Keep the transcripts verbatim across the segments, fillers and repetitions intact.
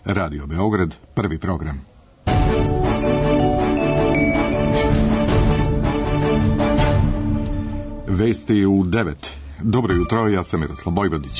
Radio Beograd, prvi program. Vesti u devet. Dobro jutro, ja sam Miroslav Bojvodić.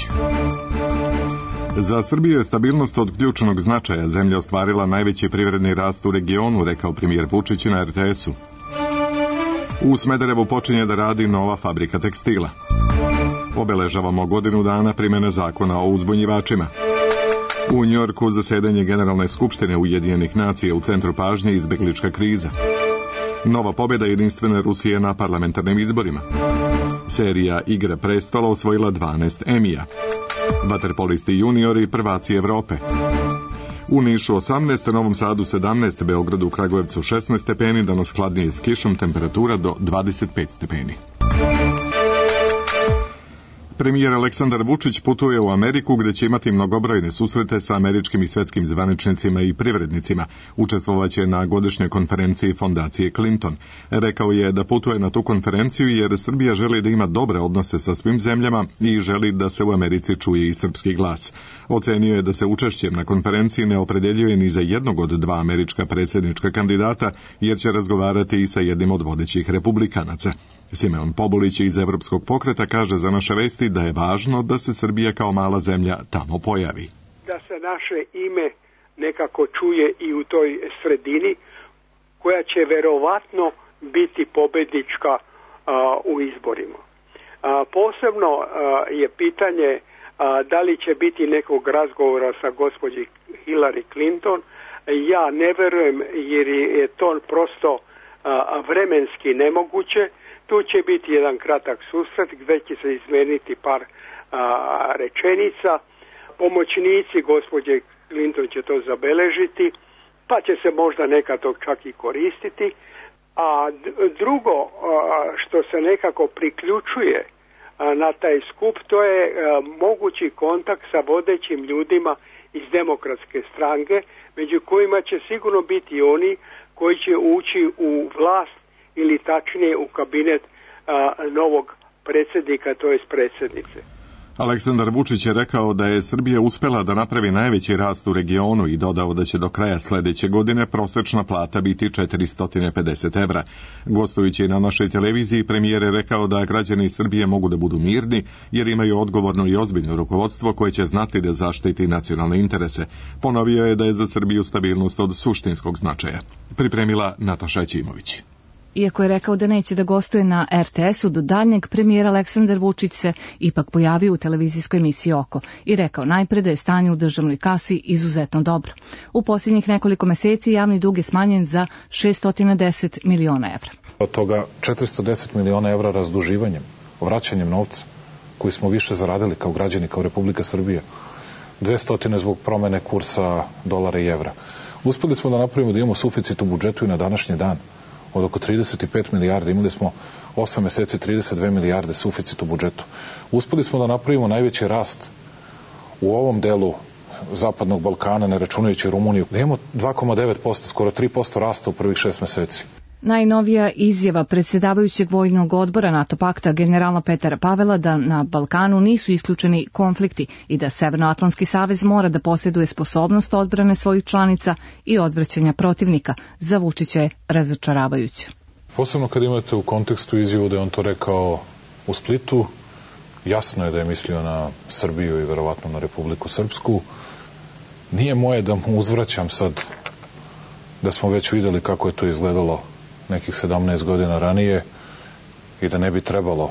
Za Srbiju je stabilnost od ključnog značaja. Zemlja ostvarila najveći privredni rast u regionu, rekao premijer Vučić na er te esu. U Smederevu počinje da radi nova fabrika tekstila. Obeležavamo godinu dana primjene zakona o uzbunjivačima. U Njujorku zasedanje Generalne skupštine Ujedinjenih nacija, u centru pažnje izbeglička kriza. Nova pobjeda jedinstvene Rusije na parlamentarnim izborima. Serija Igra prestola osvojila dvanaest Emija. Vaterpolisti juniori prvaci Evrope. U Nišu osamnaest, Novom Sadu sedamnaest, Beogradu, Kragujevcu šesnaest stepeni, danas hladnije s kišom, temperatura do dvadeset pet stepeni. Premijer Aleksandar Vučić putuje u Ameriku, gdje će imati mnogobrojne susrete sa američkim i svetskim zvaničnicima i privrednicima. Učestvovaće na godišnjoj konferenciji fondacije Clinton. Rekao je da putuje na tu konferenciju jer Srbija želi da ima dobre odnose sa svim zemljama i želi da se u Americi čuje i srpski glas. Ocenio je da se učešćem na konferenciji ne opredeljuje ni za jednog od dva američka predsjednička kandidata, jer će razgovarati i sa jednim od vodećih republikanaca. Simeon Pobulić iz Evropskog pokreta kaže za naše vesti da je važno da se Srbija kao mala zemlja tamo pojavi. Da se naše ime nekako čuje i u toj sredini koja će verovatno biti pobednička a, u izborima. A, posebno a, je pitanje a, da li će biti nekog razgovora sa gospođi Hillary Clinton. Ja ne verujem jer je to prosto a, vremenski nemoguće. Tu će biti jedan kratak susret gdje će se izmeniti par a, rečenica. Pomoćnici gospođe Clinton će to zabeležiti, pa će se možda nekad to čak i koristiti. A drugo a, što se nekako priključuje a, na taj skup, to je a, mogući kontakt sa vodećim ljudima iz Demokratske stranke, među kojima će sigurno biti oni koji će ući u vlast ili tačnije u kabinet a, novog predsjednika, to jest predsjednice. Aleksandar Vučić je rekao da je Srbija uspjela da napravi najveći rast u regionu i dodao da će do kraja sljedeće godine prosječna plata biti četiristo pedeset evra. Gostujući na našoj televiziji, premijer je rekao da građani Srbije mogu da budu mirni jer imaju odgovorno i ozbiljno rukovodstvo koje će znati da zaštiti nacionalne interese. Ponovio je da je za Srbiju stabilnost od suštinskog značaja. Pripremila Nataša Ćimović. Iako je rekao da neće da gostuje na er te esu do daljnjeg, premijer Aleksandar Vučić se ipak pojavio u televizijskoj emisiji Oko i rekao najpre da je stanje u državnoj kasi izuzetno dobro. U posljednjih nekoliko meseci javni dug je smanjen za šesto deset miliona evra. Od toga četiristo deset miliona evra razduživanjem, vraćanjem novca koji smo više zaradili kao građani, kao Republika Srbija, dvesta zbog promene kursa dolara i evra. Uspeli smo da napravimo da imamo suficit u budžetu i na današnji dan od oko trideset pet milijardi, imali smo osam meseci trideset dve milijarde suficit u budžetu. Uspeli smo da napravimo najveći rast u ovom delu Zapadnog Balkana, ne računajući Rumuniju, da imamo dva zarez devet posto, skoro tri posto rasta u prvih šest meseci. Najnovija izjava predsjedavajućeg vojnog odbora NATO pakta generala Petera Pavela da na Balkanu nisu isključeni konflikti i da Severnoatlantski savez mora da posjeduje sposobnost odbrane svojih članica i odvraćanja protivnika, za Vučića je razočaravajuće. Posebno kad imate u kontekstu izjavu da je on to rekao u Splitu, jasno je da je mislio na Srbiju i verovatno na Republiku Srpsku. Nije moje da mu uzvraćam sad da smo već videli kako je to izgledalo nekih sedamnaest godina ranije i da ne bi trebalo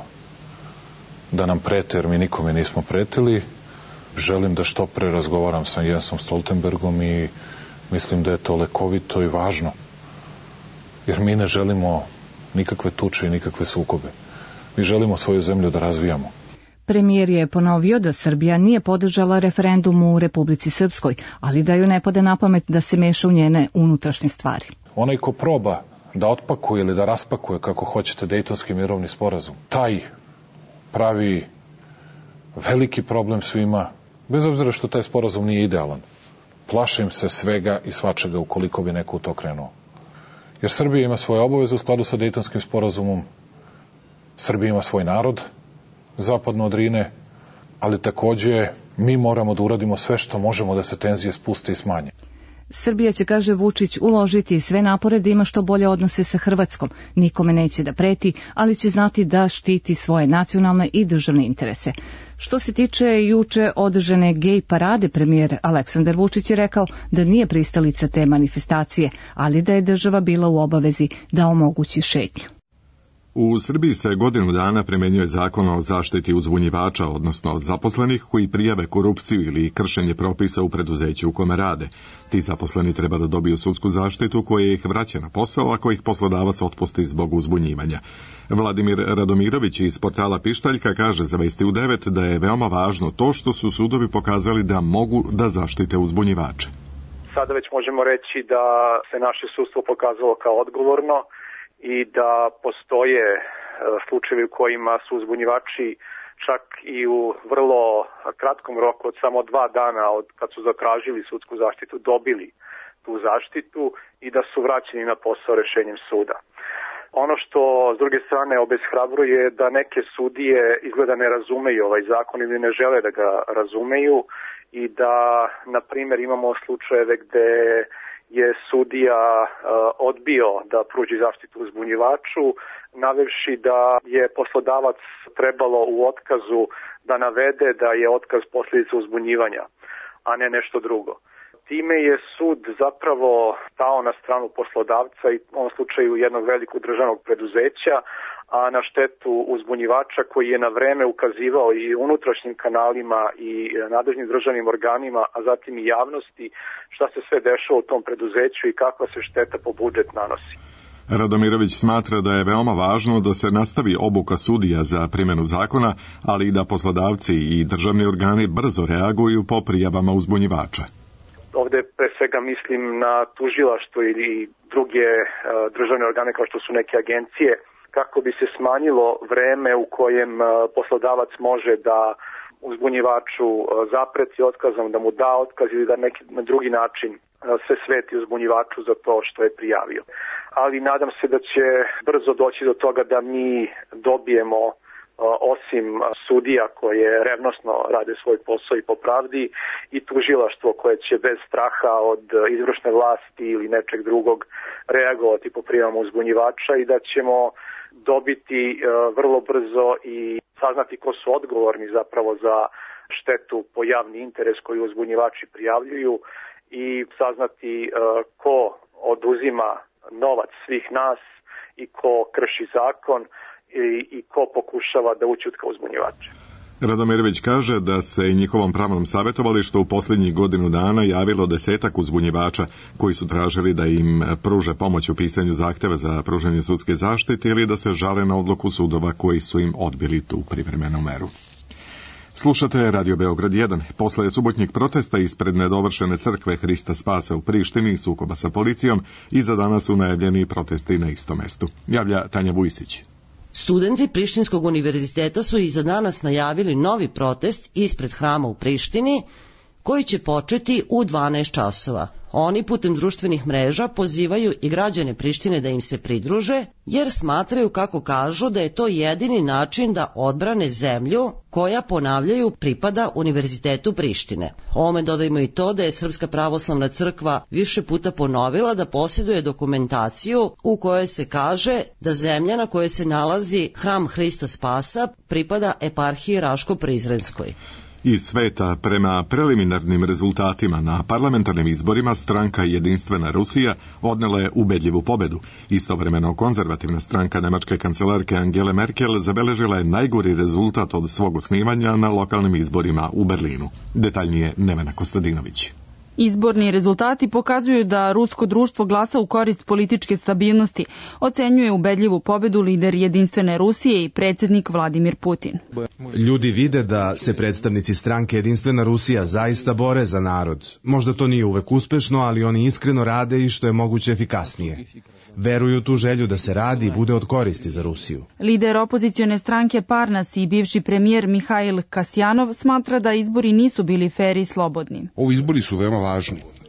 da nam prete, jer mi nikome nismo pretili. Želim da što pre razgovaram sa Jensom Stoltenbergom i mislim da je to lekovito i važno, jer mi ne želimo nikakve tuče i nikakve sukobe. Mi želimo svoju zemlju da razvijamo. Premijer je ponovio da Srbija nije podržala referendum u Republici Srpskoj, ali da ju ne pade na pamet da se meša u njene unutrašnje stvari. Onaj ko proba da otpakuje ili da raspakuje, kako hoćete, Dejtonski mirovni sporazum, taj pravi veliki problem svima, bez obzira što taj sporazum nije idealan. Plašim se svega i svačega ukoliko bi neko u to krenuo. Jer Srbija ima svoje obaveze u skladu sa Dejtonskim sporazumom, Srbija ima svoj narod, zapadno od Drine, ali takođe Mi moramo da uradimo sve što možemo da se tenzije spuste i smanje. Srbija će, kaže Vučić, uložiti sve napore da ima što bolje odnose sa Hrvatskom. Nikome neće da preti, ali će znati da štiti svoje nacionalne i državne interese. Što se tiče juče održane gej parade, premijer Aleksandar Vučić je rekao da nije pristalica te manifestacije, ali da je država bila u obavezi da omogući šetnju. U Srbiji se godinu dana primenjuje zakon o zaštiti uzbunjivača, odnosno zaposlenih koji prijave korupciju ili kršenje propisa u preduzeću u kome rade. Ti zaposleni treba da dobiju sudsku zaštitu koja ih vraća na posao ako ih poslodavac otpusti zbog uzbunjivanja. Vladimir Radomirović iz portala Pištaljka kaže za Vesti u devet da je veoma važno to što su sudovi pokazali da mogu da zaštite uzbunjivače. Sada već možemo reći da se naše sudstvo pokazalo kao odgovorno i da postoje slučajevi u kojima su uzbunjivači čak i u vrlo kratkom roku od samo dva dana od kad su zatražili sudsku zaštitu dobili tu zaštitu i da su vraćeni na posao rešenjem suda. Ono što s druge strane obeshrabruje je da neke sudije izgleda ne razumeju ovaj zakon ili ne žele da ga razumeju i da, na primjer, imamo slučajeve gde je sudija uh, odbio da pruži zaštitu uzbunjivaču, navevši da je poslodavac trebalo u otkazu da navede da je otkaz posljedica uzbunjivanja, a ne nešto drugo. Time je sud zapravo stao na stranu poslodavca i u ovom slučaju jednog velikog državnog preduzeća, a na štetu uzbunjivača koji je na vreme ukazivao i unutrašnjim kanalima i nadležnim državnim organima, a zatim i javnosti, šta se sve dešava u tom preduzeću i kakva se šteta po budžet nanosi. Radomirović smatra da je veoma važno da se nastavi obuka sudija za primjenu zakona, ali i da poslodavci i državni organi brzo reaguju po prijavama uzbunjivača. Ovde pre svega mislim na tužilaštvo ili druge uh, državne organe kao što su neke agencije, kako bi se smanjilo vreme u kojem uh, poslodavac može da uzbunjivaču uh, zapreti otkazom, da mu da otkaz ili da neki na drugi način uh, se sveti uzbunjivaču za to što je prijavio. Ali nadam se da će brzo doći do toga da mi dobijemo osim sudija koje revnosno rade svoj posao i po pravdi i tužilaštvo koje će bez straha od izvršne vlasti ili nečeg drugog reagovati po prijavama uzbunjivača i da ćemo dobiti vrlo brzo i saznati ko su odgovorni zapravo za štetu po javni interes koju uzbunjivači prijavljuju i saznati ko oduzima novac svih nas i ko krši zakon i, i ko pokušava da ućutka uzbunjivače. Radomirović kaže da se i njihovom pravnom savjetovalištu u posljednjih godinu dana javilo desetak uzbunjivača koji su tražili da im pruže pomoć u pisanju zahteva za pružanje sudske zaštite ili da se žale na odluku sudova koji su im odbili tu privremenu meru. Slušate Radio Beograd jedan. Posle subotnjeg protesta ispred nedovršene crkve Hrista Spasa u Prištini i sukoba sa policijom, iza danas su najavljeni protesti na istom mestu. Javlja Tanja Vujsić. Studenti Prištinskog univerziteta su i za danas najavili novi protest ispred hrama u Prištini, koji će početi u dvanaest časova. Oni putem društvenih mreža pozivaju i građane Prištine da im se pridruže, jer smatraju, kako kažu, da je to jedini način da odbrane zemlju koja, ponavljaju, pripada Univerzitetu Prištine. Ome dodajmo i to da je Srpska pravoslavna crkva više puta ponovila da posjeduje dokumentaciju u kojoj se kaže da zemlja na kojoj se nalazi hram Hrista Spasa pripada eparhiji Raško-Prizrenskoj. Iz sveta, prema preliminarnim rezultatima na parlamentarnim izborima, stranka Jedinstvena Rusija odnela je ubedljivu pobedu. Istovremeno, konzervativna stranka nemačke kancelarke Angele Merkel zabeležila je najgori rezultat od svog osnivanja na lokalnim izborima u Berlinu. Detaljnije Nevena Kostadinović. Izborni rezultati pokazuju da rusko društvo glasa u korist političke stabilnosti, ocenjuje ubedljivu pobedu lider Jedinstvene Rusije i predsjednik Vladimir Putin. Ljudi vide da se predstavnici stranke Jedinstvena Rusija zaista bore za narod. Možda to nije uvek uspešno, ali oni iskreno rade i što je moguće efikasnije. Veruju tu želju da se radi i bude od koristi za Rusiju. Lider opozicione stranke Parnas i bivši premijer Mihail Kasjanov smatra da izbori nisu bili fer i slobodni. Ovi izbori su veoma važni.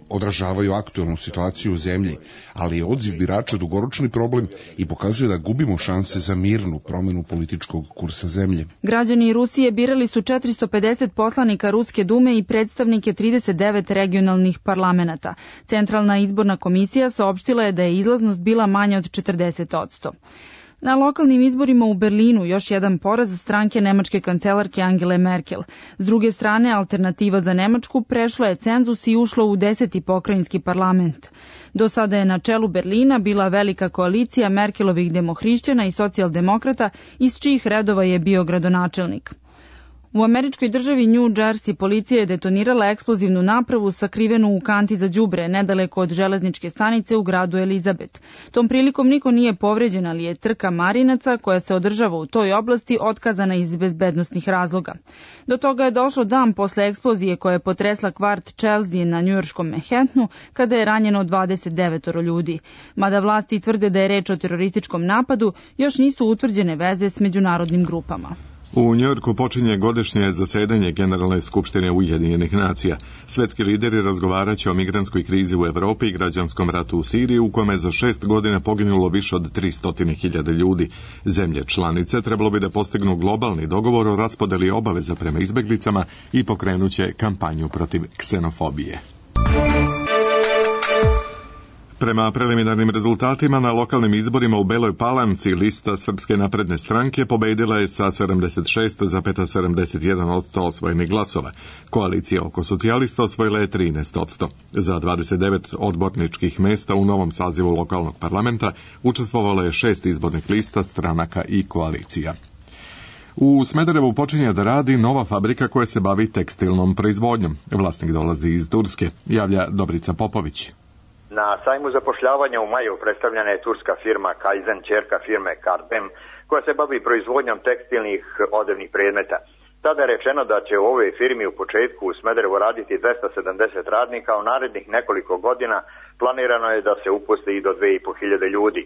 odražavaju aktualnu situaciju u zemlji, ali je odziv birača dugoročni problem i pokazuje da gubimo šanse za mirnu promenu političkog kursa zemlje. Građani Rusije birali su četiristo pedeset poslanika Ruske dume i predstavnike trideset devet regionalnih parlamenata. Centralna izborna komisija saopštila je da je izlaznost bila manja od četrdeset posto. Na lokalnim izborima u Berlinu još jedan poraz stranke nemačke kancelarke Angele Merkel. S druge strane, Alternativa za Nemačku prešla je cenzus i ušla u deseti pokrajinski parlament. Do sada je na čelu Berlina bila velika koalicija Merkelovih demohrišćana i socijaldemokrata, iz čijih redova je bio gradonačelnik. U američkoj državi New Jersey policija je detonirala eksplozivnu napravu sakrivenu u kanti za đubre nedaleko od železničke stanice u gradu Elizabet. Tom prilikom niko nije povređen, ali je trka marinaca koja se održava u toj oblasti otkazana iz bezbednosnih razloga. Do toga je došlo dan posle eksplozije koja je potresla kvart Chelsea na njujorškom Manhattanu, kada je ranjeno dvadeset devet ljudi. Mada vlasti tvrde da je reč o terorističkom napadu, još nisu utvrđene veze s međunarodnim grupama. U Njujorku počinje godišnje zasedanje Generalne skupštine Ujedinjenih nacija. Svetski lideri razgovaraće o migrantskoj krizi u Evropi i građanskom ratu u Siriji, u kome je za šest godina poginulo više od tristo hiljada ljudi. Zemlje članice trebalo bi da postignu globalni dogovor o raspodeli obaveza prema izbeglicama i pokrenuće kampanju protiv ksenofobije. Prema preliminarnim rezultatima na lokalnim izborima u Beloj Palanci lista Srpske napredne stranke pobedila je sa sedamdeset šest zarez sedamdeset jedan posto osvojenih glasova. Koalicija oko socijalista osvojila je trinaest posto. Za dvadeset devet odborničkih mesta u novom sazivu lokalnog parlamenta učestvovalo je šest izbornih lista, stranaka i koalicija. U Smederevu počinje da radi nova fabrika koja se bavi tekstilnom proizvodnjom. Vlasnik dolazi iz Turske, javlja Dobrica Popović. Na sajmu zapošljavanja u maju predstavljena je turska firma Kaizen, ćerka firme Kardem, koja se bavi proizvodnjom tekstilnih odevnih predmeta. Tada je rečeno da će u ovoj firmi u početku u Smederevu raditi dvesta sedamdeset radnika, a u narednih nekoliko godina planirano je da se uposli i do dve i po hiljade ljudi.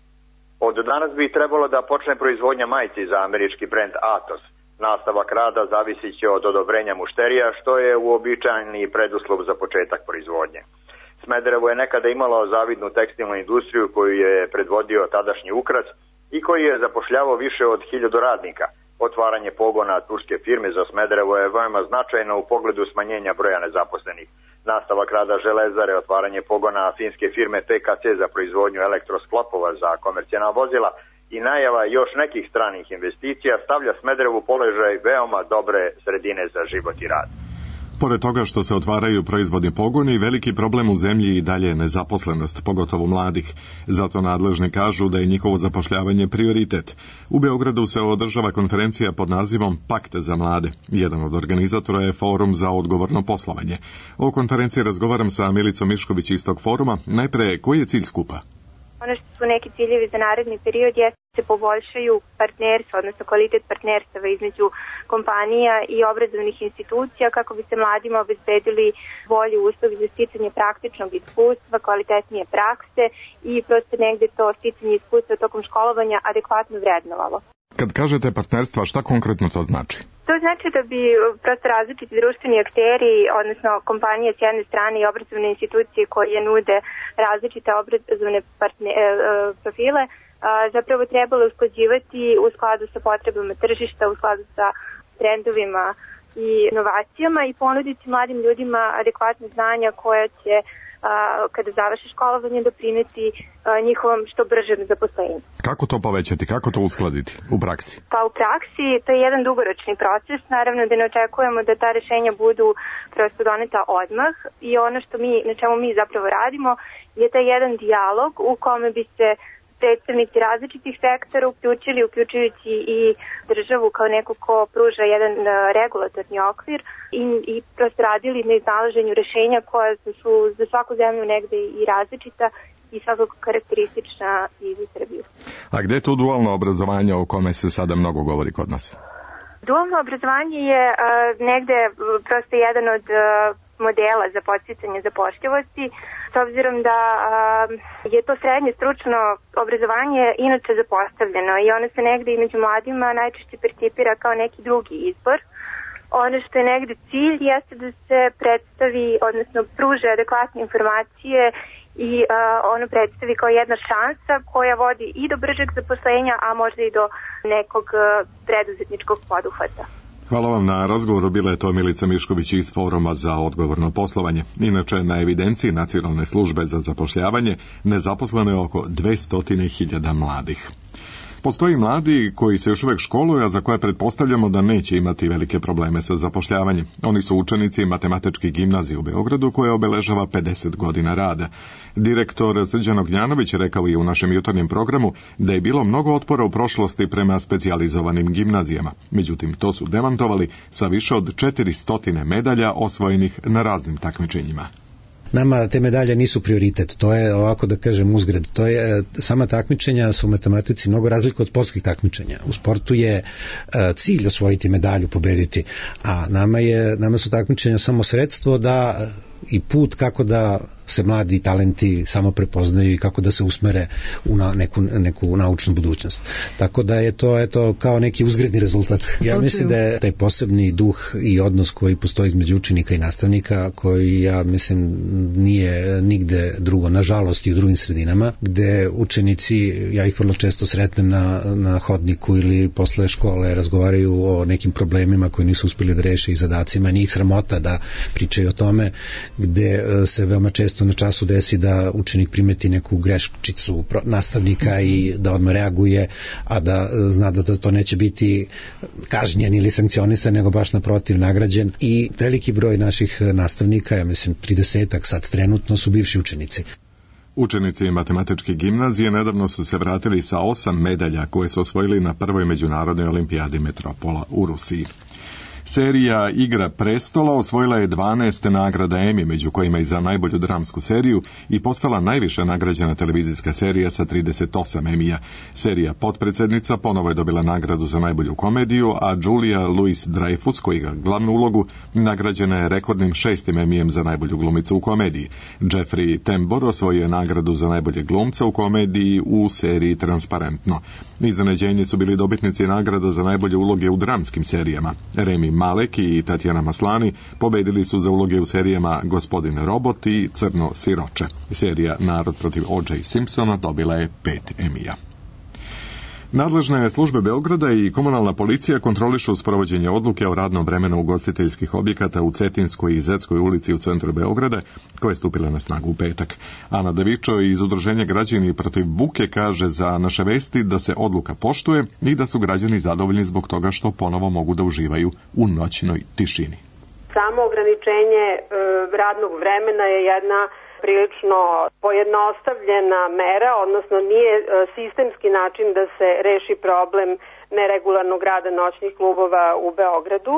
Od danas bi trebalo da počne proizvodnja majici za američki brend Atos. Nastavak rada zavisit će od odobrenja mušterija, što je uobičajeni preduslov za početak proizvodnje. Smederevo je nekada imalo zavidnu tekstilnu industriju koju je predvodio tadašnji Ukras i koji je zapošljavao više od hiljadu radnika. Otvaranje pogona turske firme za Smederevo je veoma značajno u pogledu smanjenja broja nezaposlenih. Nastavak rada železare, otvaranje pogona finske firme P K C za proizvodnju elektrosklopova za komercijalna vozila i najava još nekih stranih investicija stavlja Smederevu položaj veoma dobre sredine za život i rad. Pored toga što se otvaraju proizvodni pogoni, veliki problem u zemlji i dalje je nezaposlenost, pogotovo mladih. Zato nadležni kažu da je njihovo zapošljavanje prioritet. U Beogradu se održava konferencija pod nazivom Pakt za mlade. Jedan od organizatora je Forum za odgovorno poslovanje. O konferenciji razgovaram sa Milicom Mišković iz tog foruma. Najpre, koji je cilj skupa? Ono što su neki ciljevi za naredni period je da se poboljšaju partnerstva, odnosno kvalitet partnerstava između kompanija i obrazovnih institucija kako bi se mladima obezbedili bolji uslovi za sticanje praktičnog iskustva, kvalitetnije prakse i prosto negde to sticanje iskustva tokom školovanja adekvatno vrednovalo. Kad kažete partnerstva, šta konkretno to znači? To znači da bi prosto različiti društveni akteri, odnosno kompanije s jedne strane i obrazovne institucije koje nude različite obrazovne partne, profile, zapravo trebalo usklađivati u skladu sa potrebama tržišta, u skladu sa trendovima i inovacijama i ponuditi mladim ljudima adekvatne znanja koja će kada završe školovanje doprineti njihovom što bržem zaposlenju. Kako to povećati, kako to uskladiti u praksi? Pa u praksi to je jedan dugoročni proces, naravno da ne očekujemo da ta rešenja budu prosto doneta odmah i ono što mi, na čemu mi zapravo radimo je taj jedan dijalog u kome bi se predstavnici različitih sektora uključili, uključujući i državu kao neko ko pruža jedan regulatorni okvir i, i prosto radili na iznalaženju rešenja koja su za svaku zemlju negde i različita i svakako karakteristična i za Srbiju. A gde je to dualno obrazovanje o kome se sada mnogo govori kod nas? Dualno obrazovanje je uh, negde prosto jedan od uh, modela za podsticanje zapošljivosti, s obzirom da uh, je to srednje stručno obrazovanje inače zapostavljeno i ono se negde i među mladima najčešće percipira kao neki drugi izbor, ono što je negde cilj jeste da se predstavi, odnosno pruže adekvatne informacije i uh, ono predstavi kao jedna šansa koja vodi i do bržeg zaposlenja, a možda i do nekog uh, preduzetničkog poduhvata. Hvala vam na razgovoru, bila je to Milica Mišković iz Foruma za odgovorno poslovanje. Inače, na evidenciji Nacionalne službe za zapošljavanje nezaposleno je oko dvesta hiljada mladih. Postoji mladi koji se još uvek školuju, a za koje pretpostavljamo da neće imati velike probleme sa zapošljavanjem. Oni su učenici Matematičke gimnazije u Beogradu koja obeležava pedeset godina rada. Direktor Srđan Ognjanović rekao je u našem jutarnjem programu da je bilo mnogo otpora u prošlosti prema specijalizovanim gimnazijama. Međutim, to su demantovali sa više od četiristo medalja osvojenih na raznim takmičenjima. Nama te medalje nisu prioritet, to je ovako da kažem uzgred, to je sama takmičenja su u matematici mnogo razlika od sportskih takmičenja. U sportu je uh, cilj osvojiti medalju, pobediti, a nama je nama su takmičenja samo sredstvo da i put kako da se mladi talenti samo prepoznaju i kako da se usmere u na neku, neku naučnu budućnost. Tako da je to eto, kao neki uzgredni rezultat. Ja mislim da je taj posebni duh i odnos koji postoji između učenika i nastavnika, koji ja mislim nije nigde drugo, nažalost i u drugim sredinama, gde učenici, ja ih vrlo često sretnem na, na hodniku ili posle škole, razgovaraju o nekim problemima koji nisu uspeli da reše i zadacima, njih sramota da pričaju o tome, gde se veoma često na času desi da učenik primeti neku greščicu nastavnika i da odmah reaguje, a da zna da to neće biti kažnjen ili sankcionisan, nego baš naprotiv nagrađen. I veliki broj naših nastavnika, ja mislim tridesetak sad trenutno, su bivši učenici. Učenici Matematičke gimnazije nedavno su se vratili sa osam medalja koje su osvojili na prvoj međunarodnoj olimpijadi Metropola u Rusiji. Serija Igra prestola osvojila je dvanaest nagrada Emmy, među kojima i za najbolju dramsku seriju, i postala najviše nagrađena televizijska serija sa trideset osam Emija. Serija Potpredsednica ponovo je dobila nagradu za najbolju komediju, a Julia Louis-Dreyfus, koji igra glavnu ulogu, nagrađena je rekordnim šestim Emijem za najbolju glumicu u komediji. Jeffrey Tambor osvojio je nagradu za najbolje glumca u komediji u seriji Transparentno. Iznenađenje su bili dobitnici nagrada za najbolje uloge u dramskim serijama. Remi Malek i Tatjana Maslani pobedili su za uloge u serijama Gospodin Robot i Crno siroče. Serija Narod protiv O J Simpsona dobila je pet Emija. Nadležne službe Beograda i komunalna policija kontrolišu sprovođenje odluke o radnom vremenu ugostiteljskih objekata u Cetinskoj i Zetskoj ulici u centru Beograda, koja je stupila na snagu u petak. Ana Davičo iz Udruženja Građani protiv buke kaže za naše vesti da se odluka poštuje i da su građani zadovoljni zbog toga što ponovo mogu da uživaju u noćnoj tišini. Samo ograničenje e, radnog vremena je jedna prilično pojednostavljena mera, odnosno nije sistemski način da se reši problem neregularnog rada noćnih klubova u Beogradu,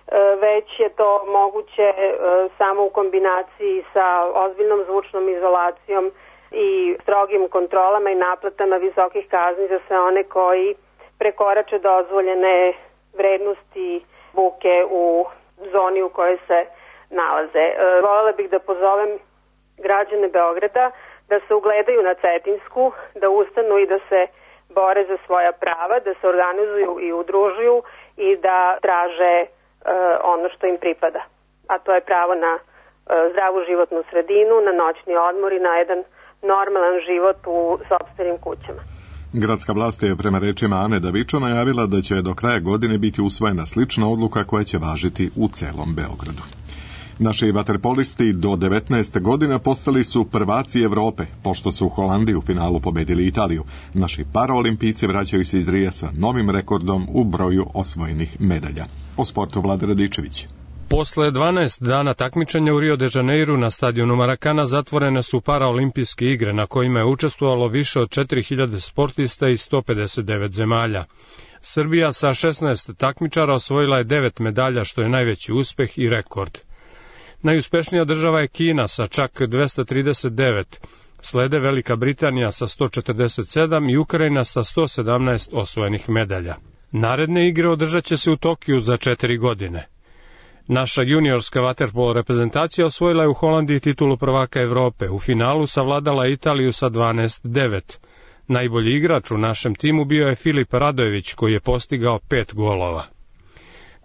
već je to moguće samo u kombinaciji sa ozbiljnom zvučnom izolacijom i strogim kontrolama i naplatama visokih kazni za sve one koji prekorače dozvoljene vrednosti buke u zoni u kojoj se nalaze. Voljela bih da pozovem građane Beograda da se ugledaju na Cetinsku, da ustanu i da se bore za svoja prava, da se organizuju i udružuju i da traže e, ono što im pripada. A to je pravo na e, zdravu životnu sredinu, na noćni odmor i na jedan normalan život u sopstvenim kućama. Gradska vlast je prema rečima Ane Davičo najavila da će do kraja godine biti usvojena slična odluka koja će važiti u celom Beogradu. Naši vaterpolisti do devetnaeste godina postali su prvaci Evrope, pošto su u Holandiji u finalu pobedili Italiju. Naši paraolimpijci vraćaju se iz Rija sa novim rekordom u broju osvojenih medalja. O sportu Vlada Radičević. Posle dvanaest dana takmičenja u Rio de Janeiru na stadionu Marakana zatvorene su paraolimpijske igre na kojima je učestvovalo više od četiri hiljade sportista iz sto pedeset devet zemalja. Srbija sa šesnaest takmičara osvojila je devet medalja, što je najveći uspeh i rekord. Najuspešnija država je Kina sa čak dvesta trideset devet, slede Velika Britanija sa sto četrdeset sedam i Ukrajina sa sto sedamnaest osvojenih medalja. Naredne igre održat će se u Tokiju za četiri godine. Naša juniorska vaterpolo reprezentacija osvojila je u Holandiji titulu prvaka Evrope, u finalu savladala Italiju sa dvanaest devet. Najbolji igrač u našem timu bio je Filip Radojević, koji je postigao pet golova.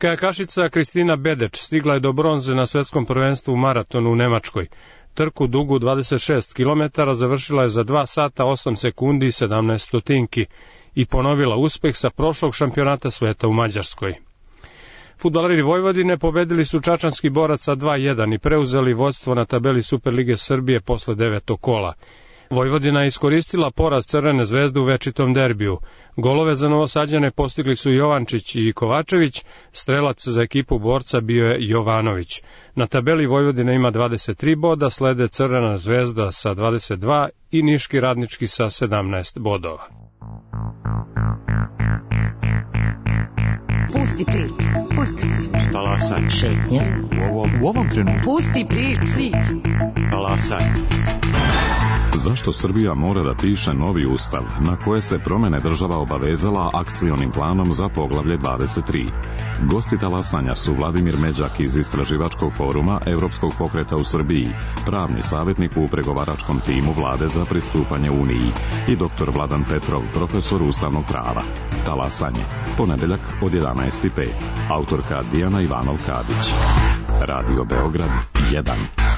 Kajakašica Kristina Bedeč stigla je do bronze na svetskom prvenstvu u maratonu u Nemačkoj. Trku dugu dvadeset šest kilometara završila je za dva sata osam sekundi i sedamnaest stotinki i ponovila uspeh sa prošlog šampionata sveta u Mađarskoj. Fudbaleri Vojvodine pobedili su čačanski Borac sa dva jedan i preuzeli vođstvo na tabeli Superlige Srbije posle devetog kola. Vojvodina je iskoristila poraz Crvene zvezde u večitom derbiju. Golove za Novosađane postigli su Jovančić i Kovačević, strelac za ekipu Borca bio je Jovanović. Na tabeli Vojvodina ima dvadeset tri boda, slede Crvena zvezda sa dvadeset dva i Niški Radnički sa sedamnaest bodova. Pusti priču, pusti priču. Talasaj. Šetnja. U ovom, u ovom trenutku. Pusti priču. priču. Talasaj. Zašto Srbija mora da piše novi ustav, na koje se promene država obavezala akcionim planom za poglavlje dvadeset tri? Gosti talasanja su Vladimir Međak iz Istraživačkog foruma Evropskog pokreta u Srbiji, pravni savjetnik u pregovaračkom timu vlade za pristupanje Uniji, i doktor Vladan Petrov, profesor ustavnog prava. Talasanje, ponedeljak od jedanaest i pet. Autorka Dijana Ivanov-Kadić. Radio Beograd jedan.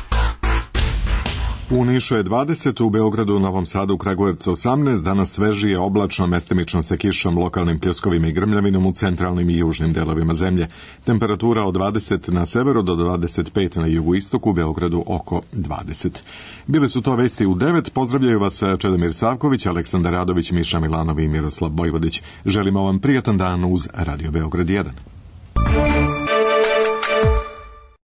U Nišu je dvadeset, u Beogradu, Novom Sadu, Kragujevcu osamnaest, danas svežije, oblačno, mestimično sa kišom, lokalnim pljuskovima i grmljavinom u centralnim i južnim delovima zemlje. Temperatura od dvadeset na severu do dvadeset pet na jugoistoku, u Beogradu oko dvadeset. Bile su to vesti u devet, pozdravljaju vas Čedomir Savković, Aleksandar Radović, Miša Milanov i Miroslav Bojvodić. Želimo vam prijatan dan uz Radio Beograd jedan.